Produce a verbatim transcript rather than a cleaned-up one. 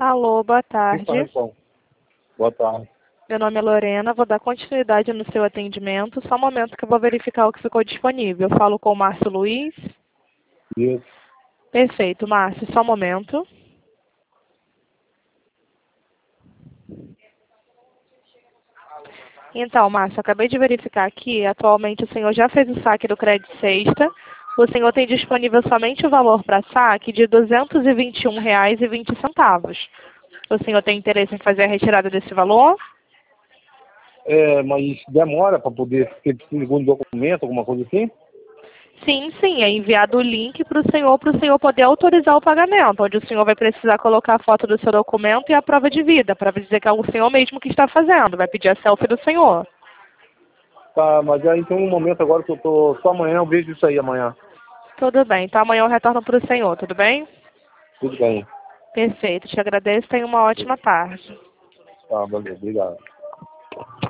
Alô, boa Quem fala, tarde. então? Boa tarde. Meu nome é Lorena, vou dar continuidade no seu atendimento. Só um momento que eu vou verificar o que ficou disponível. Eu falo com o Márcio Luiz. Isso. Perfeito, Márcio, só um momento. Então, Márcio, acabei de verificar aqui. Atualmente o senhor já fez o saque do Crédito Sexta. O senhor tem disponível somente o valor para saque de duzentos e vinte e um reais e vinte centavos. O senhor tem interesse em fazer a retirada desse valor? É, mas demora para poder ter segundo documento, alguma coisa assim? Sim, sim, é enviado o link para o senhor, para o senhor poder autorizar o pagamento, onde o senhor vai precisar colocar a foto do seu documento e a prova de vida, para dizer que é o senhor mesmo que está fazendo, vai pedir a selfie do senhor. Tá, mas aí tem um momento agora que eu tô. Só amanhã eu vejo isso aí amanhã. Tudo bem, então amanhã eu retorno para o senhor, tudo bem? Tudo bem. Perfeito, te agradeço, tenha uma ótima tarde. Tá, valeu, obrigado.